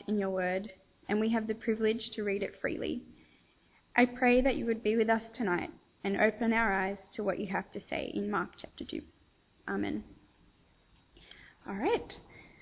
in your word, and we have the privilege to read it freely. I pray that you would be with us tonight and open our eyes to what you have to say in Mark chapter 2. Amen. All right.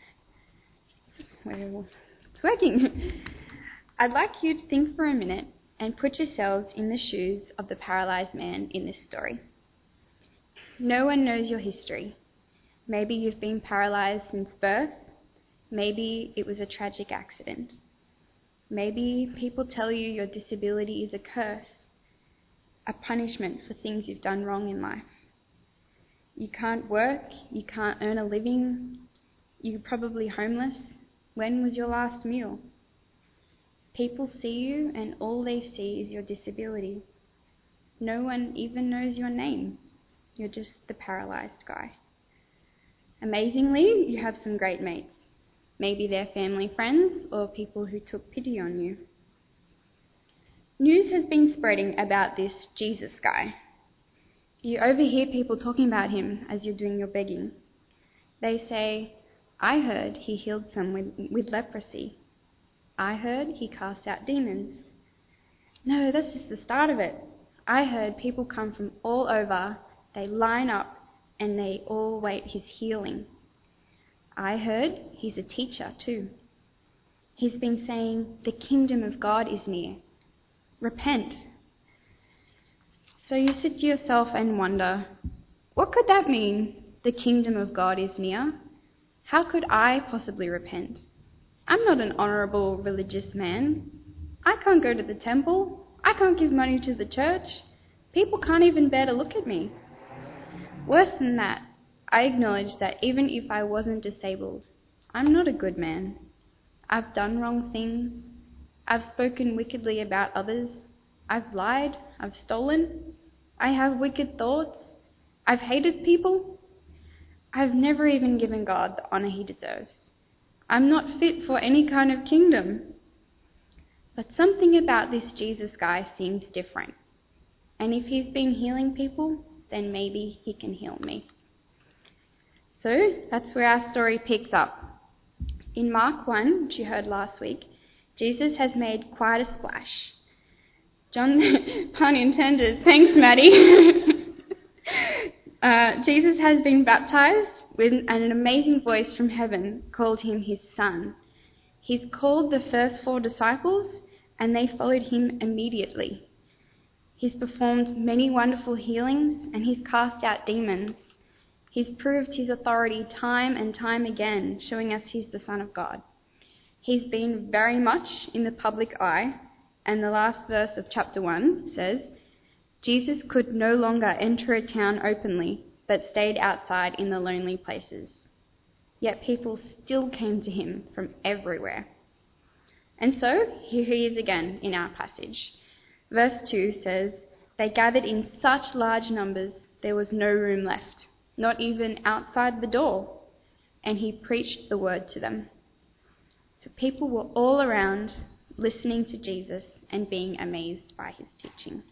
Well, it's working. I'd like you to think for a minute and put yourselves in the shoes of the paralysed man in this story. No one knows your history. Maybe you've been paralysed since birth. Maybe it was a tragic accident. Maybe people tell you your disability is a curse, a punishment for things you've done wrong in life. You can't work, you can't earn a living, you're probably homeless. When was your last meal? People see you and all they see is your disability. No one even knows your name. You're just the paralysed guy. Amazingly, you have some great mates. Maybe they're family friends or people who took pity on you. News has been spreading about this Jesus guy. You overhear people talking about him as you're doing your begging. They say, I heard he healed someone with leprosy. I heard he cast out demons. No, that's just the start of it. I heard people come from all over, they line up and they all wait his healing. I heard he's a teacher too. He's been saying, the kingdom of God is near. Repent. So you sit to yourself and wonder, what could that mean? The kingdom of God is near? How could I possibly repent? I'm not an honourable religious man. I can't go to the temple. I can't give money to the church. People can't even bear to look at me. Worse than that, I acknowledge that even if I wasn't disabled, I'm not a good man. I've done wrong things. I've spoken wickedly about others. I've lied. I've stolen. I have wicked thoughts. I've hated people. I've never even given God the honour he deserves. I'm not fit for any kind of kingdom. But something about this Jesus guy seems different. And if he's been healing people, then maybe he can heal me. So that's where our story picks up. In Mark 1, which you heard last week, Jesus has made quite a splash. John, pun intended, thanks Maddie. Jesus has been baptised with an amazing voice from heaven called him his son. He's called the first 4 disciples and they followed him immediately. He's performed many wonderful healings and he's cast out demons. He's proved his authority time and time again, showing us he's the Son of God. He's been very much in the public eye, and the last verse of chapter 1 says, Jesus could no longer enter a town openly, but stayed outside in the lonely places. Yet people still came to him from everywhere. And so, here he is again in our passage. Verse 2 says, they gathered in such large numbers there was no room left, not even outside the door, and he preached the word to them. So people were all around listening to Jesus and being amazed by his teaching.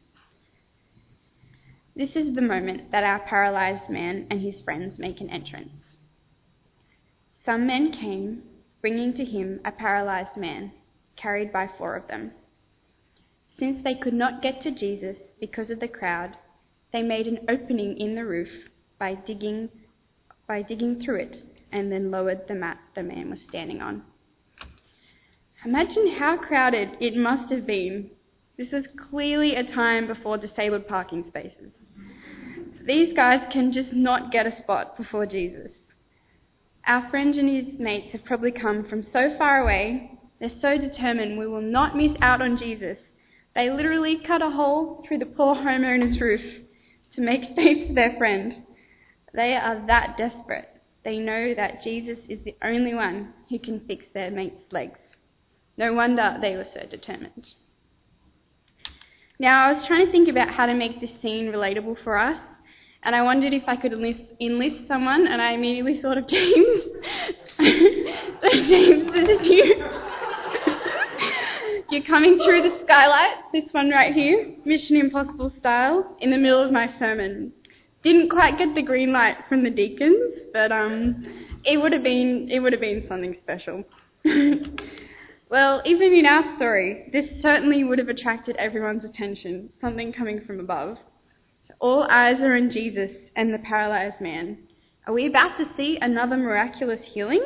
This is the moment that our paralysed man and his friends make an entrance. Some men came, bringing to him a paralysed man, carried by 4 of them. Since they could not get to Jesus because of the crowd, they made an opening in the roof by digging through it and then lowered the mat the man was standing on. Imagine how crowded it must have been. This was clearly a time before disabled parking spaces. These guys can just not get a spot before Jesus. Our friend and his mates have probably come from so far away. They're so determined we will not miss out on Jesus. They literally cut a hole through the poor homeowner's roof to make space for their friend. They are that desperate. They know that Jesus is the only one who can fix their mate's legs. No wonder they were so determined. Now, I was trying to think about how to make this scene relatable for us, and I wondered if I could enlist someone, and I immediately thought of James. So James, this is you. You're coming through the skylight, this one right here, Mission Impossible style, in the middle of my sermon. Didn't quite get the green light from the deacons, but it would have been something special. Well, even in our story, this certainly would have attracted everyone's attention, something coming from above. So all eyes are on Jesus and the paralyzed man. Are we about to see another miraculous healing?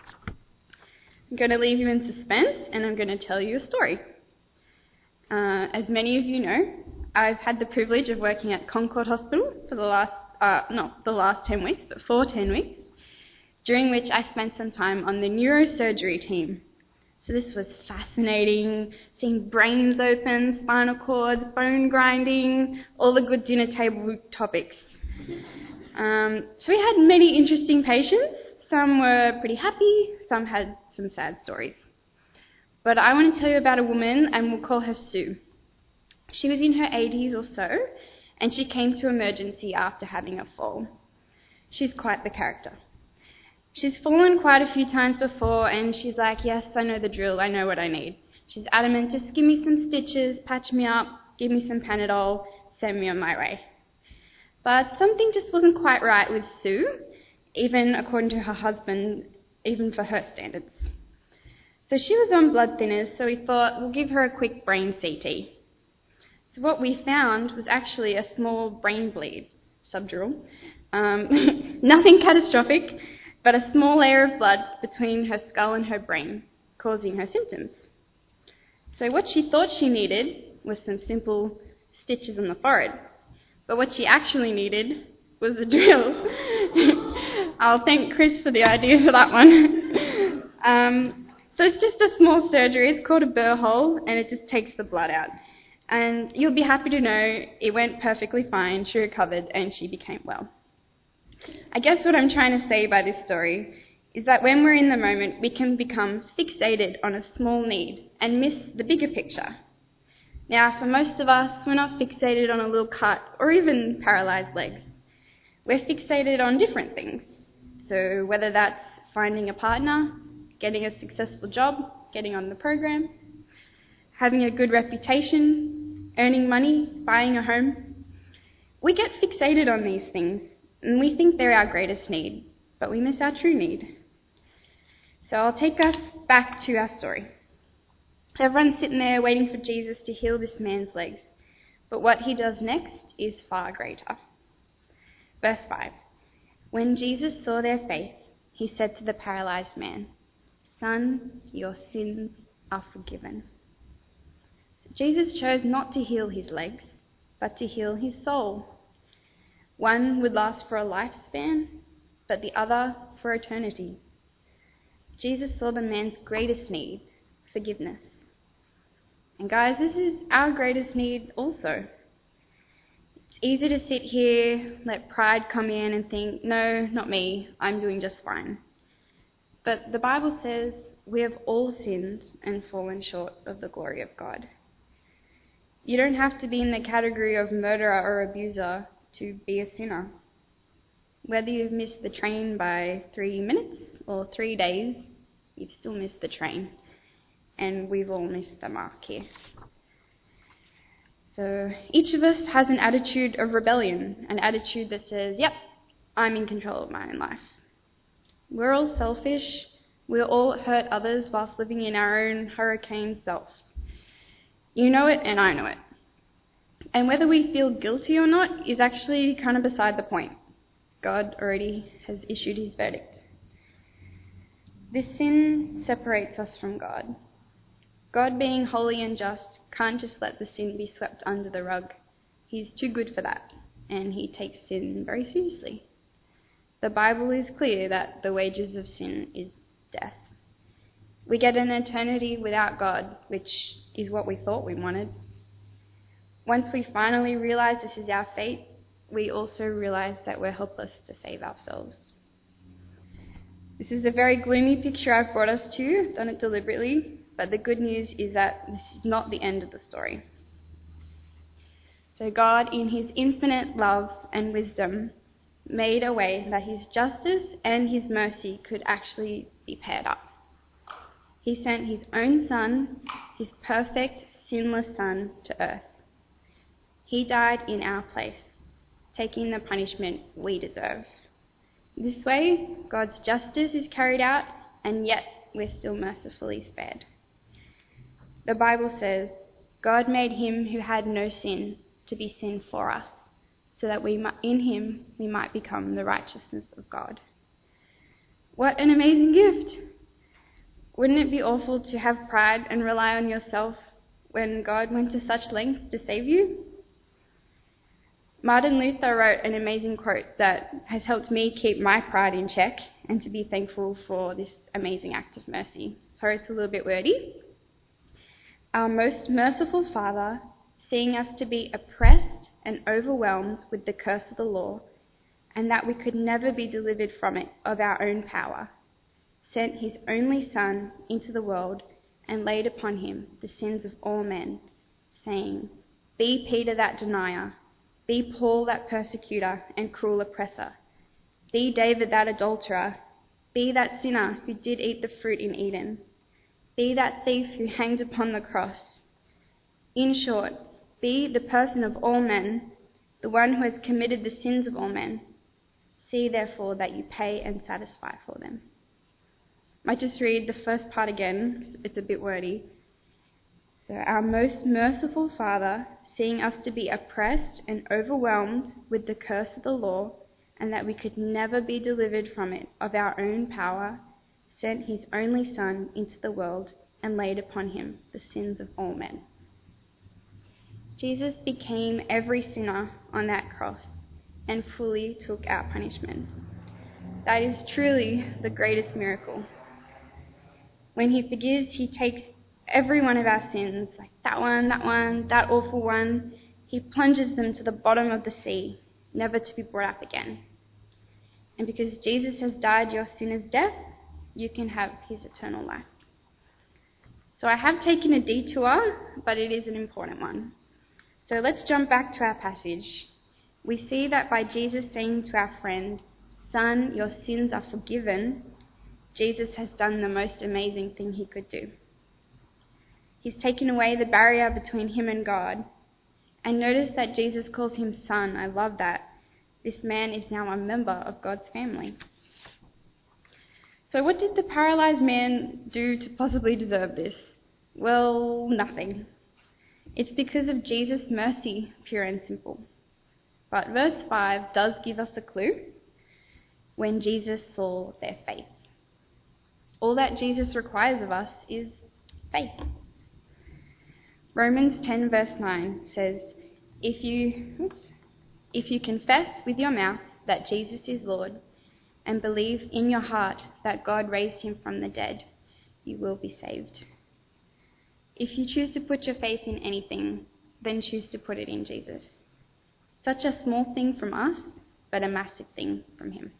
I'm going to leave you in suspense, and I'm going to tell you a story. As many of you know, I've had the privilege of working at Concord Hospital for the last 10 weeks, but for 10 weeks, during which I spent some time on the neurosurgery team. So this was fascinating, seeing brains open, spinal cords, bone grinding, all the good dinner table topics. So we had many interesting patients. Some were pretty happy, some had some sad stories. But I want to tell you about a woman, and we'll call her Sue. She was in her 80s or so, and she came to emergency after having a fall. She's quite the character. She's fallen quite a few times before, and she's like, yes, I know the drill, I know what I need. She's adamant, just give me some stitches, patch me up, give me some Panadol, send me on my way. But something just wasn't quite right with Sue, even according to her husband, even for her standards. So she was on blood thinners, so we thought we'll give her a quick brain CT. So what we found was actually a small brain bleed, subdural. Nothing catastrophic, but a small layer of blood between her skull and her brain, causing her symptoms. So what she thought she needed was some simple stitches on the forehead. But what she actually needed was a drill. I'll thank Chris for the idea for that one. So it's just a small surgery. It's called a burr hole, and it just takes the blood out. And you'll be happy to know it went perfectly fine. She recovered, and she became well. I guess what I'm trying to say by this story is that when we're in the moment, we can become fixated on a small need and miss the bigger picture. Now, for most of us, we're not fixated on a little cut or even paralysed legs. We're fixated on different things. So whether that's finding a partner, getting a successful job, getting on the program, having a good reputation, earning money, buying a home. We get fixated on these things, and we think they're our greatest need, but we miss our true need. So I'll take us back to our story. Everyone's sitting there waiting for Jesus to heal this man's legs, but what he does next is far greater. Verse 5. When Jesus saw their faith, he said to the paralyzed man, "Son, your sins are forgiven." So Jesus chose not to heal his legs, but to heal his soul. One would last for a lifespan, but the other for eternity. Jesus saw the man's greatest need, forgiveness. And guys, this is our greatest need also. It's easy to sit here, let pride come in and think, no, not me, I'm doing just fine. But the Bible says we have all sinned and fallen short of the glory of God. You don't have to be in the category of murderer or abuser to be a sinner. Whether you've missed the train by 3 minutes or 3 days, you've still missed the train. And we've all missed the mark here. So each of us has an attitude of rebellion, an attitude that says, yep, I'm in control of my own life. We're all selfish. We all hurt others whilst living in our own hurricane self. You know it and I know it. And whether we feel guilty or not is actually kind of beside the point. God already has issued his verdict. This sin separates us from God. God, being holy and just, can't just let the sin be swept under the rug. He's too good for that, and he takes sin very seriously. The Bible is clear that the wages of sin is death. We get an eternity without God, which is what we thought we wanted. Once we finally realize this is our fate, we also realize that we're helpless to save ourselves. This is a very gloomy picture I've brought us to. I've done it deliberately. But the good news is that this is not the end of the story. So God, in his infinite love and wisdom, made a way that his justice and his mercy could actually be paired up. He sent his own Son, his perfect, sinless Son, to earth. He died in our place, taking the punishment we deserve. This way, God's justice is carried out, and yet we're still mercifully spared. The Bible says, God made him who had no sin to be sin for us, so that in him we might become the righteousness of God. What an amazing gift! Wouldn't it be awful to have pride and rely on yourself when God went to such lengths to save you? Martin Luther wrote an amazing quote that has helped me keep my pride in check and to be thankful for this amazing act of mercy. Sorry, it's a little bit wordy. Our most merciful Father, seeing us to be oppressed and overwhelmed with the curse of the law, and that we could never be delivered from it of our own power, sent his only Son into the world and laid upon him the sins of all men, saying, Be Peter that denier, be Paul that persecutor and cruel oppressor, be David that adulterer, be that sinner who did eat the fruit in Eden, be that thief who hanged upon the cross. In short, be the person of all men, the one who has committed the sins of all men. See therefore that you pay and satisfy for them. I might just read the first part again, it's a bit wordy. So, our most merciful Father, seeing us to be oppressed and overwhelmed with the curse of the law, and that we could never be delivered from it of our own power, sent his only Son into the world and laid upon him the sins of all men. Jesus became every sinner on that cross and fully took our punishment. That is truly the greatest miracle. When he forgives, he takes every one of our sins, like that one, that awful one, he plunges them to the bottom of the sea, never to be brought up again. And because Jesus has died your sinner's death, you can have his eternal life. So I have taken a detour, but it is an important one. So let's jump back to our passage. We see that by Jesus saying to our friend, Son, your sins are forgiven, Jesus has done the most amazing thing he could do. He's taken away the barrier between him and God. And notice that Jesus calls him son. I love that. This man is now a member of God's family. So what did the paralyzed man do to possibly deserve this? Well, nothing. It's because of Jesus' mercy, pure and simple. But verse 5 does give us a clue. When Jesus saw their faith. All that Jesus requires of us is faith. Romans 10 verse 9 says, If you confess with your mouth that Jesus is Lord and believe in your heart that God raised him from the dead, you will be saved. If you choose to put your faith in anything, then choose to put it in Jesus. Such a small thing from us, but a massive thing from him.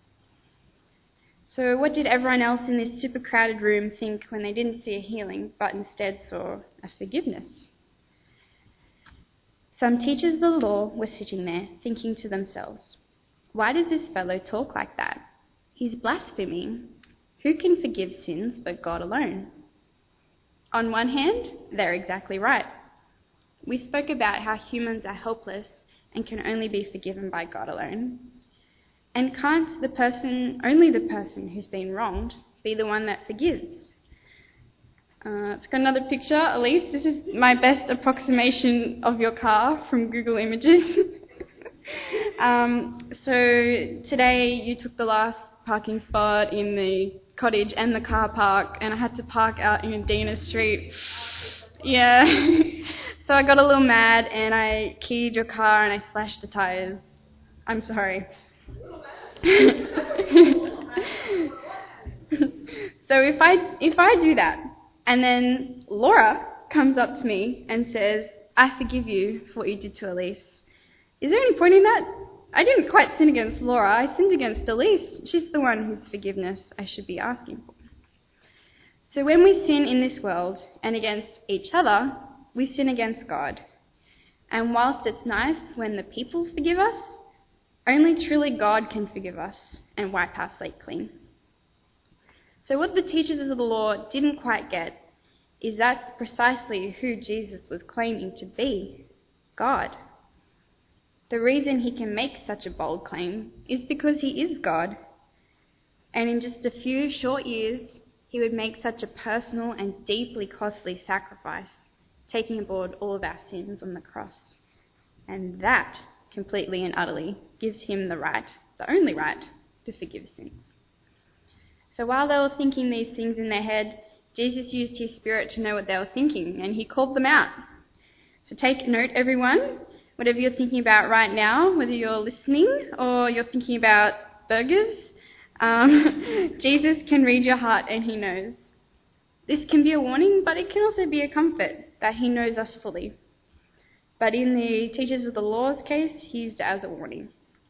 So what did everyone else in this super crowded room think when they didn't see a healing, but instead saw a forgiveness? Some teachers of the law were sitting there, thinking to themselves, why does this fellow talk like that? He's blaspheming. Who can forgive sins but God alone? On one hand, they're exactly right. We spoke about how humans are helpless and can only be forgiven by God alone. And can't only the person who's been wronged, be the one that forgives? It's got another picture, Elise. This is my best approximation of your car from Google Images. So today you took the last parking spot in the cottage and the car park, and I had to park out in Adina Street. Yeah. So I got a little mad and I keyed your car and I slashed the tyres. I'm sorry. So if I do that, and then Laura comes up to me and says, I forgive you for what you did to Elise, is there any point in that? I didn't quite sin against Laura, I sinned against Elise. She's the one whose forgiveness I should be asking for. So when we sin in this world and against each other, we sin against God. And whilst it's nice when the people forgive us, only truly God can forgive us and wipe our slate clean. So what the teachers of the law didn't quite get is that's precisely who Jesus was claiming to be, God. The reason he can make such a bold claim is because he is God. And in just a few short years, he would make such a personal and deeply costly sacrifice, taking aboard all of our sins on the cross. And that completely and utterly gives him the right, the only right, to forgive sins. So while they were thinking these things in their head, Jesus used his Spirit to know what they were thinking, and he called them out. So take note, everyone, whatever you're thinking about right now, whether you're listening or you're thinking about burgers, Jesus can read your heart and he knows. This can be a warning, but it can also be a comfort that he knows us fully. But in the teachers of the law's case, he used it as a warning.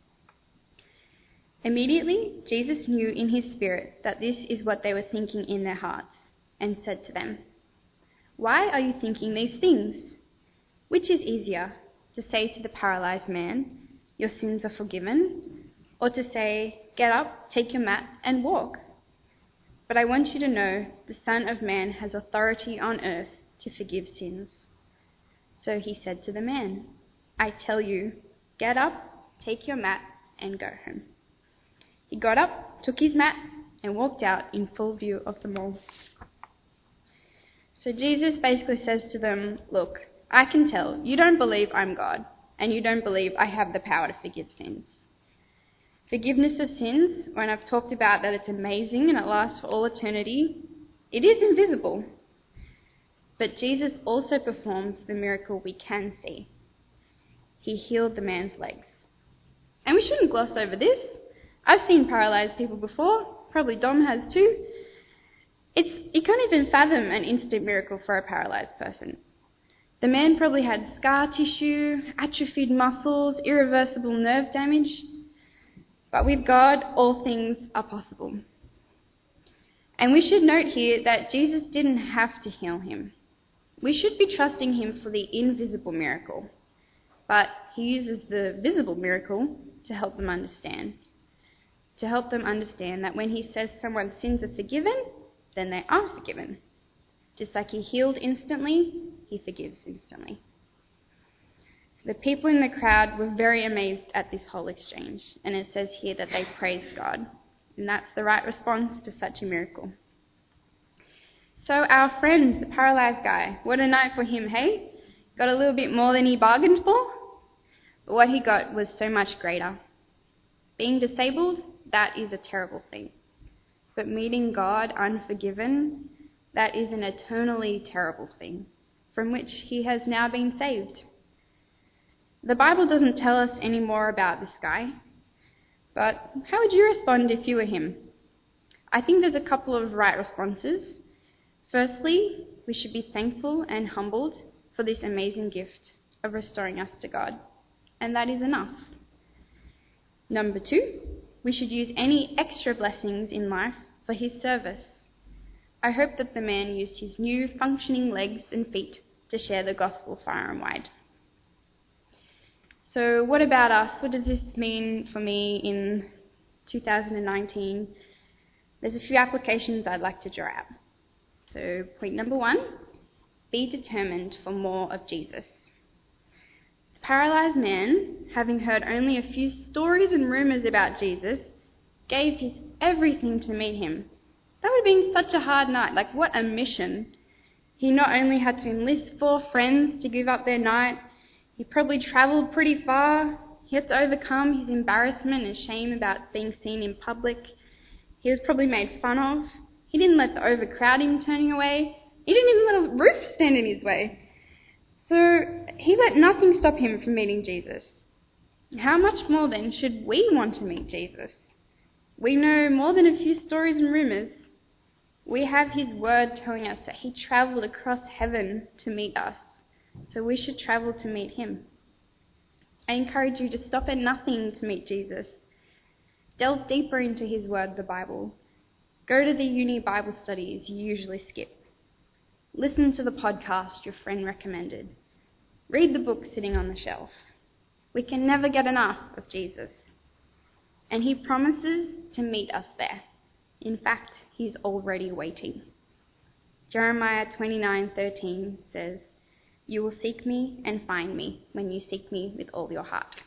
Immediately, Jesus knew in his spirit that this is what they were thinking in their hearts, and said to them, "Why are you thinking these things? Which is easier, to say to the paralyzed man, 'Your sins are forgiven,' or to say, 'Get up, take your mat, and walk'? But I want you to know the Son of Man has authority on earth to forgive sins." So he said to the man, "I tell you, get up, take your mat, and go home." He got up, took his mat, and walked out in full view of them all. So Jesus basically says to them, "Look, I can tell you don't believe I'm God, and you don't believe I have the power to forgive sins. Forgiveness of sins, when I've talked about that it's amazing and it lasts for all eternity, it is invisible. But Jesus also performs the miracle we can see. He healed the man's legs. And we shouldn't gloss over this. I've seen paralyzed people before, probably Dom has too. You can't even fathom an instant miracle for a paralyzed person. The man probably had scar tissue, atrophied muscles, irreversible nerve damage. But with God, all things are possible. And we should note here that Jesus didn't have to heal him. We should be trusting him for the invisible miracle. But he uses the visible miracle to help them understand. To help them understand that when he says someone's sins are forgiven, then they are forgiven. Just like he healed instantly, he forgives instantly. So the people in the crowd were very amazed at this whole exchange, and it says here that they praised God. And that's the right response to such a miracle. So our friend, the paralyzed guy, what a night for him, hey? Got a little bit more than he bargained for? But what he got was so much greater. Being disabled, that is a terrible thing. But meeting God unforgiven, that is an eternally terrible thing, from which he has now been saved. The Bible doesn't tell us any more about this guy, but how would you respond if you were him? I think there's a couple of right responses. Firstly, we should be thankful and humbled for this amazing gift of restoring us to God, and that is enough. Number 2, we should use any extra blessings in life for his service. I hope that the man used his new functioning legs and feet to share the gospel far and wide. So what about us? What does this mean for me in 2019? There's a few applications I'd like to draw out. So point number 1, be determined for more of Jesus. The paralyzed man, having heard only a few stories and rumours about Jesus, gave his everything to meet him. That would have been such a hard night. Like, what a mission. He not only had to enlist 4 friends to give up their night, he probably travelled pretty far. He had to overcome his embarrassment and shame about being seen in public. He was probably made fun of. He didn't let the overcrowding turn him away. He didn't even let a roof stand in his way. So he let nothing stop him from meeting Jesus. How much more then should we want to meet Jesus? We know more than a few stories and rumours. We have his word telling us that he travelled across heaven to meet us. So we should travel to meet him. I encourage you to stop at nothing to meet Jesus. Delve deeper into his word, the Bible. Go to the uni Bible studies you usually skip. Listen to the podcast your friend recommended. Read the book sitting on the shelf. We can never get enough of Jesus. And he promises to meet us there. In fact, he's already waiting. Jeremiah 29:13 says, "You will seek me and find me when you seek me with all your heart."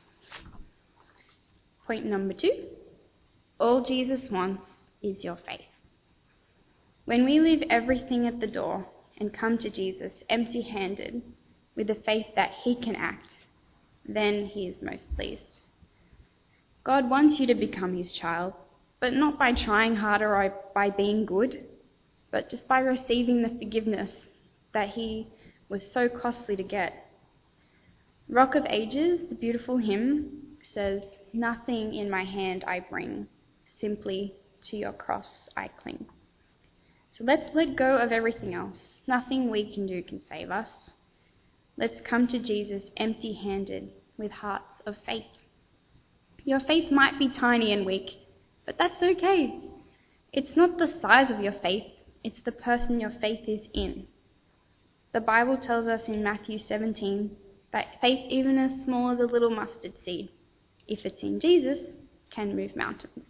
Point number 2, all Jesus wants is your faith. When we leave everything at the door and come to Jesus empty-handed, with the faith that he can act, then he is most pleased. God wants you to become his child, but not by trying harder or by being good, but just by receiving the forgiveness that he was so costly to get. Rock of Ages, the beautiful hymn, says, "Nothing in my hand I bring, simply to your cross I cling." So let's let go of everything else. Nothing we can do can save us. Let's come to Jesus empty-handed with hearts of faith. Your faith might be tiny and weak, but that's okay. It's not the size of your faith, it's the person your faith is in. The Bible tells us in Matthew 17 that faith even as small as a little mustard seed, if it's in Jesus, can move mountains.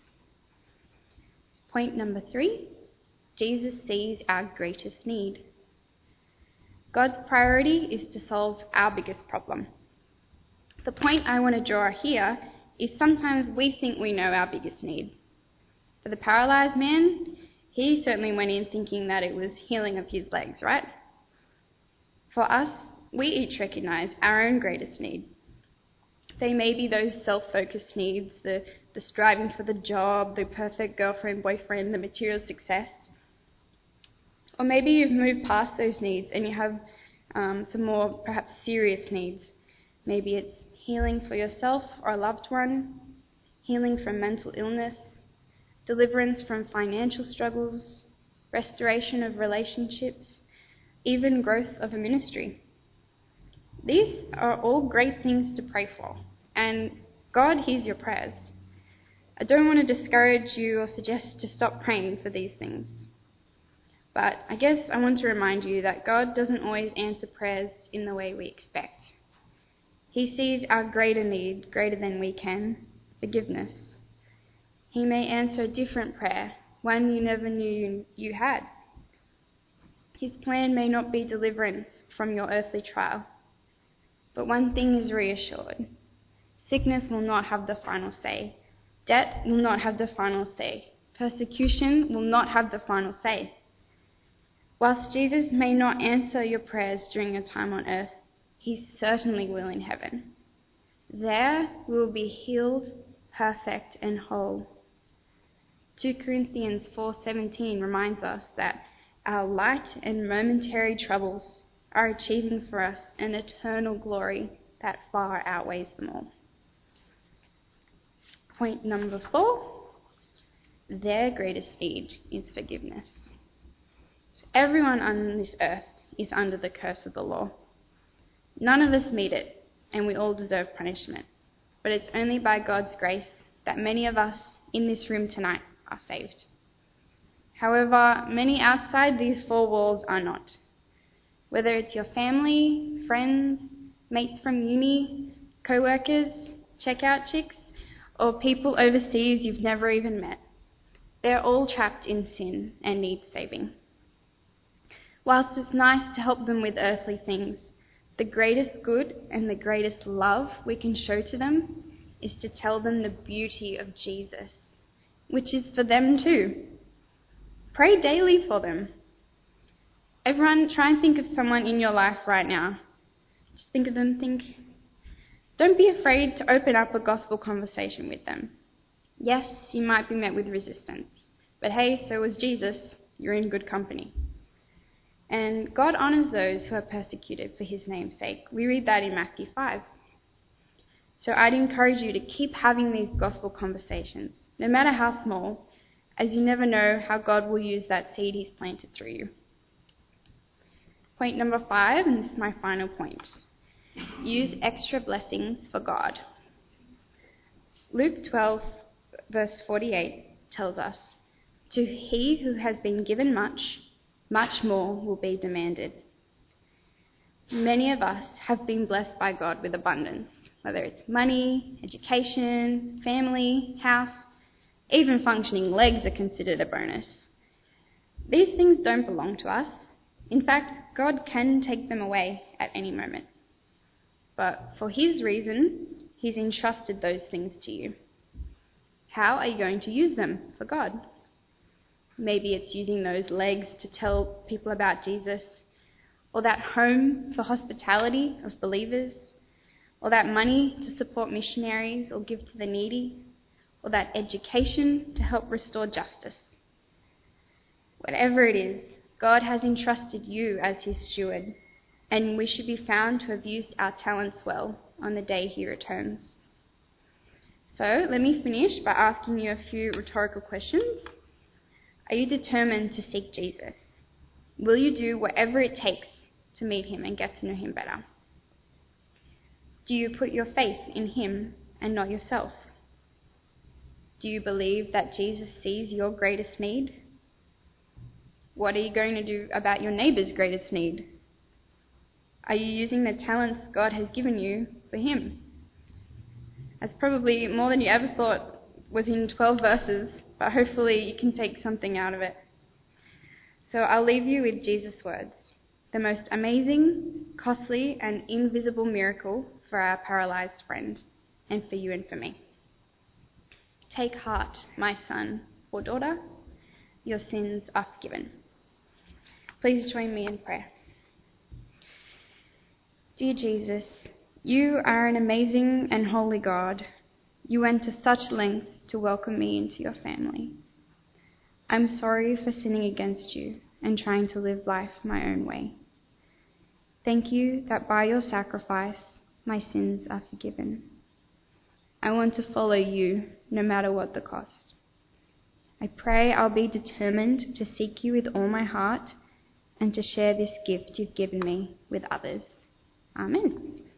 Point number 3, Jesus sees our greatest need. God's priority is to solve our biggest problem. The point I want to draw here is sometimes we think we know our biggest need. For the paralyzed man, he certainly went in thinking that it was healing of his legs, right? For us, we each recognize our own greatest need. They may be those self-focused needs, the striving for the job, the perfect girlfriend, boyfriend, the material success. Or maybe you've moved past those needs and you have some more perhaps serious needs. Maybe it's healing for yourself or a loved one, healing from mental illness, deliverance from financial struggles, restoration of relationships, even growth of a ministry. These are all great things to pray for, and God hears your prayers. I don't want to discourage you or suggest to stop praying for these things. But I guess I want to remind you that God doesn't always answer prayers in the way we expect. He sees our greater need, greater than we can, forgiveness. He may answer a different prayer, one you never knew you had. His plan may not be deliverance from your earthly trial. But one thing is reassured. Sickness will not have the final say. Debt will not have the final say. Persecution will not have the final say. Whilst Jesus may not answer your prayers during your time on earth, he certainly will in heaven. There we will be healed, perfect, and whole. 2 Corinthians 4:17 reminds us that our light and momentary troubles are achieving for us an eternal glory that far outweighs them all. Point number 4, their greatest need is forgiveness. So everyone on this earth is under the curse of the law. None of us meet it, and we all deserve punishment. But it's only by God's grace that many of us in this room tonight are saved. However, many outside these 4 walls are not. Whether it's your family, friends, mates from uni, co-workers, checkout chicks, or people overseas you've never even met, they're all trapped in sin and need saving. Whilst it's nice to help them with earthly things, the greatest good and the greatest love we can show to them is to tell them the beauty of Jesus, which is for them too. Pray daily for them. Everyone, try and think of someone in your life right now. Just think of them, Don't be afraid to open up a gospel conversation with them. Yes, you might be met with resistance, but hey, so was Jesus. You're in good company. And God honours those who are persecuted for his name's sake. We read that in Matthew 5. So I'd encourage you to keep having these gospel conversations, no matter how small, as you never know how God will use that seed he's planted through you. Point number 5, and this is my final point. Use extra blessings for God. Luke 12, verse 48 tells us, "To he who has been given much, much more will be demanded." Many of us have been blessed by God with abundance, whether it's money, education, family, house, even functioning legs are considered a bonus. These things don't belong to us. In fact, God can take them away at any moment. But for his reason, he's entrusted those things to you. How are you going to use them for God? Maybe it's using those legs to tell people about Jesus, or that home for hospitality of believers, or that money to support missionaries or give to the needy, or that education to help restore justice. Whatever it is, God has entrusted you as his steward, and we should be found to have used our talents well on the day he returns. So let me finish by asking you a few rhetorical questions. Are you determined to seek Jesus? Will you do whatever it takes to meet him and get to know him better? Do you put your faith in him and not yourself? Do you believe that Jesus sees your greatest need? What are you going to do about your neighbour's greatest need? Are you using the talents God has given you for him? That's probably more than you ever thought was in 12 verses, but hopefully you can take something out of it. So I'll leave you with Jesus' words, the most amazing, costly, and invisible miracle for our paralysed friend, and for you and for me. Take heart, my son or daughter, your sins are forgiven. Please join me in prayer. Dear Jesus, you are an amazing and holy God. You went to such lengths to welcome me into your family. I'm sorry for sinning against you and trying to live life my own way. Thank you that by your sacrifice, my sins are forgiven. I want to follow you no matter what the cost. I pray I'll be determined to seek you with all my heart and to share this gift you've given me with others. Amen.